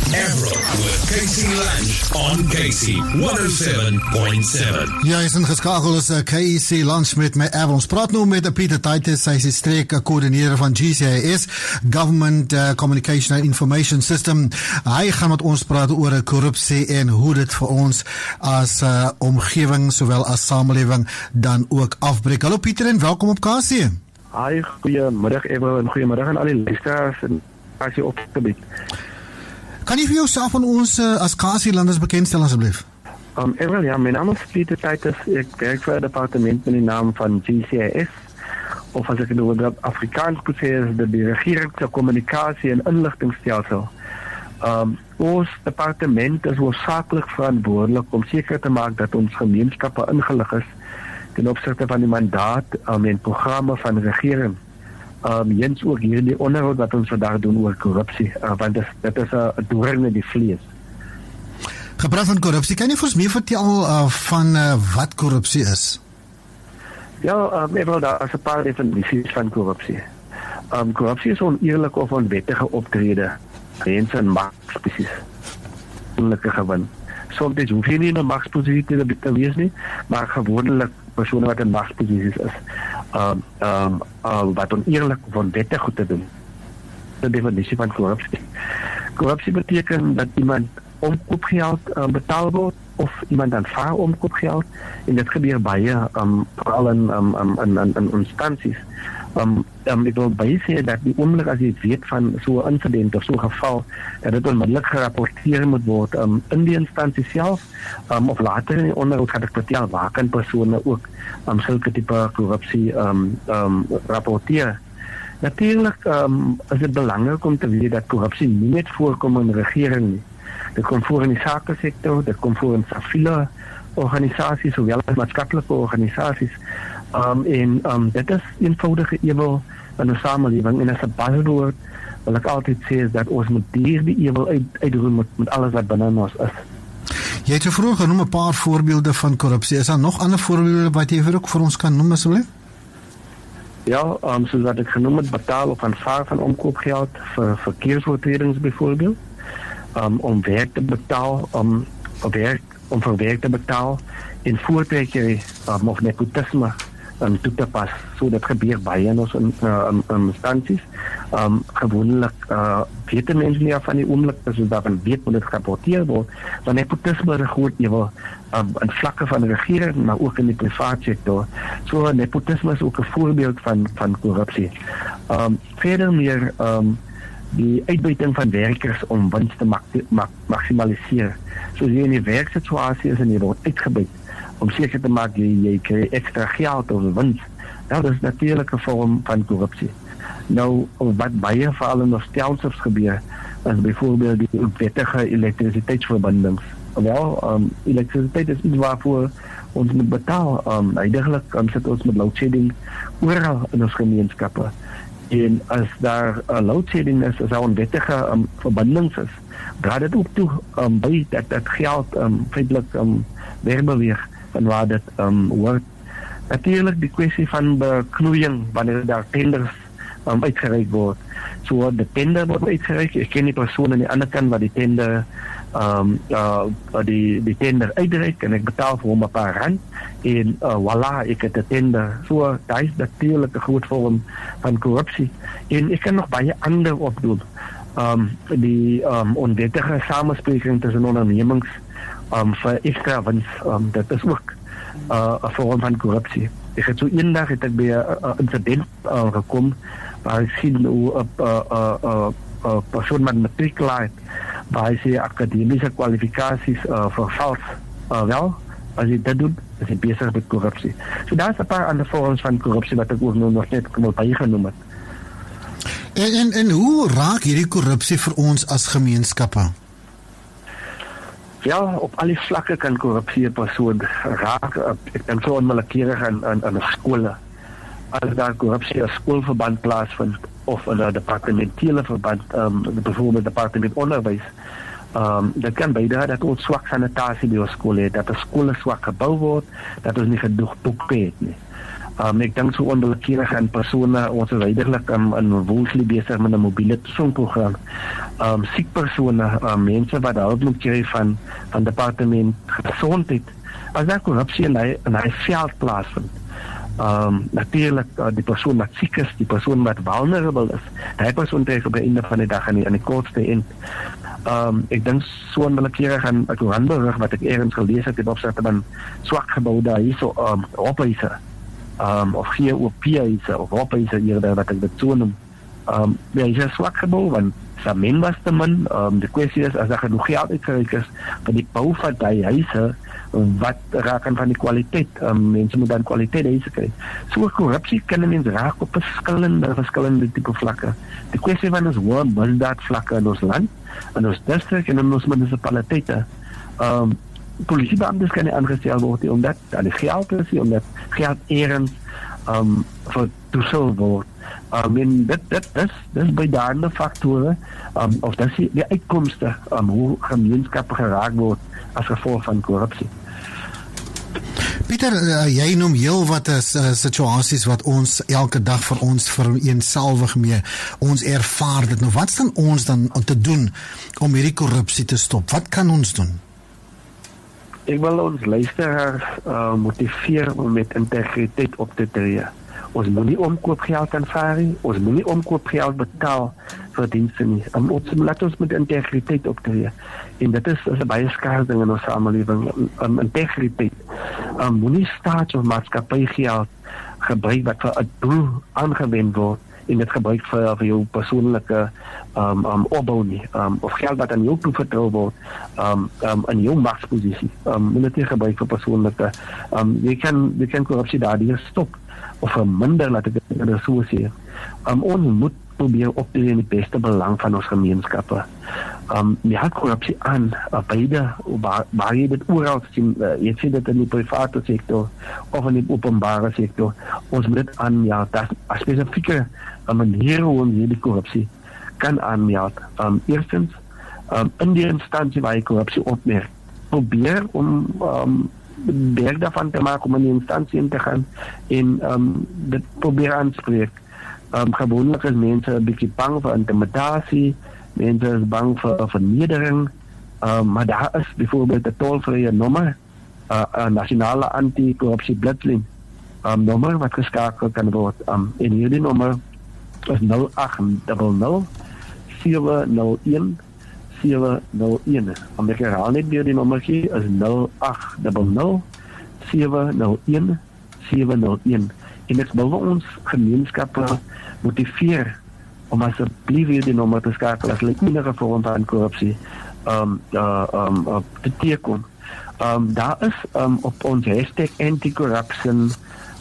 Avril with Casey Lange on Casey 107.7. Ja, is ingeskakel is Casey Lange met my Avril. Ons praat nou met Pieter Titus, hy is die streekkoördineerder van GCIS, Government Communication and Information System. Hy gaan met ons praat oor korrupsie en hoe dit vir ons as omgewing, sowel as samelewing, dan ook afbreek. Hallo Pieter en welkom op Casey. Hi, goeiemiddag Avril en goeiemiddag aan al die luisteraars en Casey op gebied. Kan jy vir jouself aan ons as Casey-landers bekendstel asseblief? Avril, ja, my naam is Pieter Titus. Ek werk vir 'n departement met die naam van GCIS, of as ek het oor Afrikaans moet sê, is die regering se kommunikasie en inligtingstelsel. Ons departement is hoofsaaklik verantwoordelik om seker te maak dat ons gemeenskappe ingelig is ten opsigte van die mandaat en programme van die regering. Jens ook hierdie onderhoud wat ons vandag doen oor korrupsie, want dit is 'n doorn in die vlees. Gepraat van korrupsie, kan jy vir ons meer vertel van wat korrupsie is? Ja, daar is 'n paar definisies van korrupsie. Korrupsie is oneerlike of onwettige optrede, mense in magsposisies, onlike gewin. Soms hoef jy nie in 'n magsposisie te wees nie, maar gewoonlik persone wat in magsposisies is, wat oneerlik of onwettig goed te doen. De definitie van korrupsie. Korrupsie beteken dat iemand omkoopgeld betaal word of iemand aanvaar omkoopgeld, en dit gebeur baie veral in instansies. Ik wil bij zeggen dat die oomblik als je weet van zo'n incident of zo'n geval, dat het onmiddellijk gerapporteerd moet worden in die instantie zelf, of later in die onderhoud gaat ik vertellen waar kan personen ook zulke type corruptie rapporteren. Natuurlijk is het belangrijk om te weten dat corruptie niet net voorkomt in de regering nie. Dit komt voor in de zakensector, dit komt voor in civiele organisaties, zowel als maatschappelijke organisaties. Dit is eenvoudige ewel in 'n samelewing, en as 'n buzzwoord wil ek altyd sê is dat ons moet die ewel uitroei met alles wat binne ons is. Jy het so vroeg genoem 'n paar voorbeelde van korrupsie. Is daar nog ander voorbeelde wat jy ook vir ons kan noem asseblief? Ja, soos wat ek genoem het, betaal of aanvaar van omkoopgeld vir verkeersoortredings byvoorbeeld, om werk te betaal, om vir werk te betaal, en voortrekkery of nepotisme toe te pas. So dit gebeur baie in ons instansies. Gewoonlik weet mense nie van die oomblik as ons daarvan weet moet dit gerapporteer word, want nepotisme is 'n groot ewel in vlakke van die regering, maar ook in die private sector. So nepotisme is ook 'n voorbeeld van korrupsie. Verder meer die uitbuiting van werkers om winst te maximaliseer. Soos jy in die werksituasie is en jy word uitgebuit om seker te maak jy kry extra geld of winst. Nou, dat is natuurlijk 'n vorm van korrupsie. Nou, wat baie veral in ons stelsels gebeur, is byvoorbeeld die onwettige elektrisiteitsverbindings. Wel, elektrisiteit is iets waarvoor ons moet betaal. Uiteindelik sit ons met loadshedding oral in ons gemeenskappe. En as daar 'n loadshedding is, as daar onwettige verbindings is, draai dit ook toe by dat geld feitelik wegbeweeg van waar dit hoort. Natuurlijk die kwestie van beknoeiing wanneer daar tenders uitgereik word. So de tender word uitgereik. Ek ken die persoon aan die ander kant wat die tender die tender uitreik en ek betaal vir hom 'n paar rand en voilà, ek het 'n tender. So daar is natuurlijk 'n groot vorm van korrupsie. En ek kan nog baie ander opdoen. Die onwettige samenspreking tussen ondernemings vir extra wins, dit is ook 'n vorm van korrupsie. Ek het so eendag het ek by 'n incident gekom waar ek sien hoe 'n persoon met matriek laat waar hy sy akademiese kwalifikasies vervals. Wel, as jy dit doen, is jy besig met korrupsie. So daar is 'n paar ander vorms van korrupsie wat ek ook nog net bygenoem het. En hoe raak hierdie korrupsie vir ons as gemeenskappe? Ja, op al die vlakke kan korrupsie 'n persoon raak. Ek dink so onwillekeurig in skole. As daar korrupsie in 'n skoolverband plaasvind of in 'n departementele verband, byvoorbeeld departement onderwys, dit kan beidra dat ons swak sanitasie by ons skole het, dat 'n skole swak gebou word, dat ons nie genoeg boeke het nie. Ek dink so onwillekeurig aan persone, ons is duidelik in Woolsley besig met 'n mobiele toetsingprogram. Siek persone, mense wat hulp moet kry van departement gesondheid. As daar korrupsie in hy veld plaasvind, natuurlijk die persoon wat siek is, die persoon wat vulnerable is, die persoon trek op die einde van die dag aan die kortste eind. Ek dink so onwillekeurig aan 'n koerantberig wat ek ergens gelees het, op opsigte van swak geboude hierso ophuise, of GOP-huise of ophuise eerder wat ek dit so noem. Ja, is 'n swak gebou want men was te min. Die kwessie is, as daar genoeg geld uitgereik is vir die bou van die huise, wat raak aan van die kwaliteit? Mense moet dan kwaliteit huise kry. So korrupsie kan 'n mens raak op verskillende tipe vlakke. Die kwessie van ons hoë misdaad vlakke in ons land, in ons distrik en in ons munisipaliteite. Polisiebeamptes kan nie aangestel word nie, omdat daar die geld is, omdat geld ergens vir toestel word. En dit is bydaarde faktore, of dat is die uitkomste, hoe gemeenskappe geraak word as gevolg van korrupsie. Pieter, jy noem heel wat situasies wat ons elke dag vir ons vereenselwig mee, ons ervaar dit. Nou, wat staan ons dan te doen om hierdie korrupsie te stop? Wat kan ons doen? Ek wil ons luisteraars motiveer om met integriteit op te tree. Ons moet nie omkoopgeld aanvaar nie, ons moet nie omkoopgeld betaal vir dienste nie. Laat ons met integriteit optree. En dit is 'n baie skaars ding in ons samelewing. Integriteit. Moenie staats- of maatskappygeld gebruik wat vir 'n doel aangewend word en dit gebruik vir jou persoonlike opbou nie. Of geld wat aan jou toevertrou word in jou magsposisie. Moet dit nie gebruik vir persoonlike. Jy kan korrupsie daardeur stop of verminder, laat ek dit so sê. Ons moet probeer optree in die beste belang van ons gemeenskappe. Ja, korrupsie aan, beide, waar jy dit oral sien, jy sien dit in die private sektor of in die openbare sektor. Ons moet dit aanmeld. Dat is spesifieke manier hoe ons hierdie korrupsie kan aanmeld. Eerstens, in die instansie waar jy korrupsie opmerk, probeer om werk daarvan te maak om in die instansie in te gaan en dit probeer aanspreek. Gewoonlik is mense 'n bietjie bang vir intimidasie, mense is bang vir vernedering, maar daar is byvoorbeeld 'n tolvrye nommer, 'n nasionale anti-korrupsie blitsling, nommer wat geskakel kan word. En hierdie nommer is 0800 701 701. Om ek herhaal net weer die nommertjie is 0800 701 701. En ek wil ons gemeenskappe motiveer om asseblief weer die nommer te skakel as hulle enige vorm van korrupsie te teken. Daar is op ons hashtag anti-corruption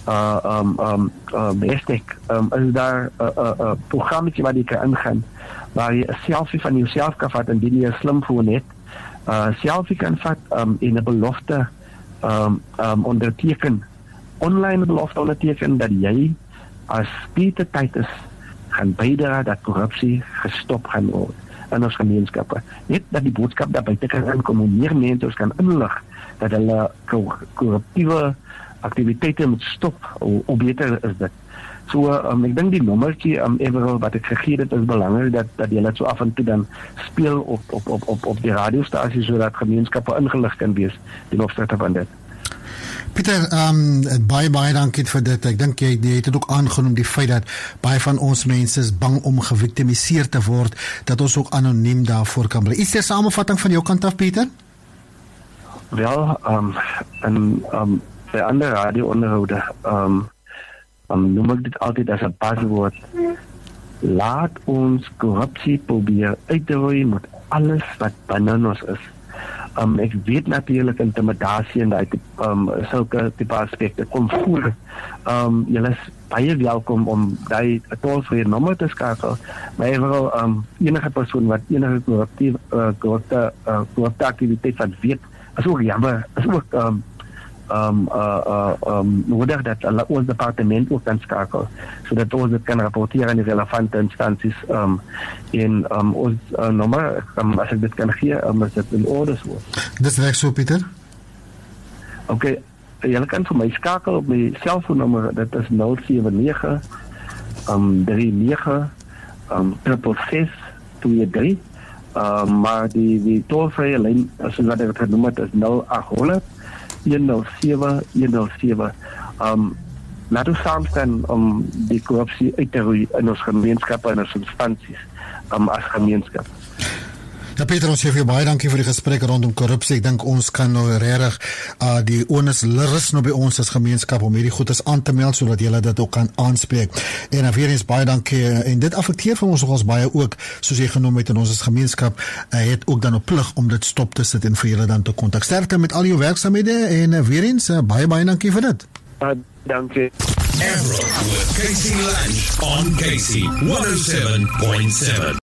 hashtag is daar 'n programmaatjie waar jy kan ingaan, waar jy 'n selfie van jouself kan vat indien jy 'n slimfoon het. Selfie kan vat en 'n belofte onderteken, online belofte onderteken dat jy as dit tyd is gaan bydra dat korrupsie gestop gaan word in ons gemeenskappe. Net dat die boodskap daar buite kan aankom, hoe meer mense ons kan inlig dat hulle korruptiewe aktiwiteite moet stop, hoe beter is dit. So, ek dink die nommertjie Everal wat ek gegee het is belangrik dat jy dit so af en toe dan speel op die radiostasie sodat gemeenskappe ingelig kan wees ten opsigte van dit. Pieter, baie dankie vir dit. Ek dink jy het dit ook aangenoem die feit dat baie van ons mense is bang om geviktimiseer te word, dat ons ook anoniem daarvoor kan bly. Is daar 'n samevatting van jou kant af, Pieter? Wel, by ander radio-onderhoude noem ek dit altyd as 'n paswoord. Laat ons korrupsie probeer uitroei met alles wat binne ons is. Ek weet natuurlik intimidasie en daai sulke tipe aspekte kom voor. Julle is baie welkom om daai tolvrye nommer te skakel. Maar enige persoon wat enige korrupte aktiwiteit wat weet, is ook jammer, is ook nodig dat ons departement ook kan skakel, sodat ons dit kan rapporteer aan die relevante instansies en ons nommer, as ek dit kan gee, is dit in orde so. Dis reg so, Pieter? Okay, Julle kan vir my skakel op my selfoonnommer, dit is 079 39 66623. Maar die tolvrye lyn, soos wat ek het genoem het, is 0800 107 107. Laat ons saamstaan om die korrupsie uit te roei in ons gemeenskappe en ons instansies as gemeenskap. Ja, Peter, ons sê vir jou baie dankie vir die gesprek rondom korrupsie. Ek dink ons kan nou regtig die onus rus nou by ons as gemeenskap om hierdie goedes aan te meld sodat julle dit ook kan aanspreek. En weer eens baie dankie. En dit affekteer vir ons nogals baie ook, soos jy genoem het, en ons as gemeenskap het ook dan op plig om dit stop te sit en vir julle dan te kontak. Sterkte met al jou werksaamhede en weer eens baie dankie vir dit. Dankie. Avro with Casey Lange on Casey 107.7.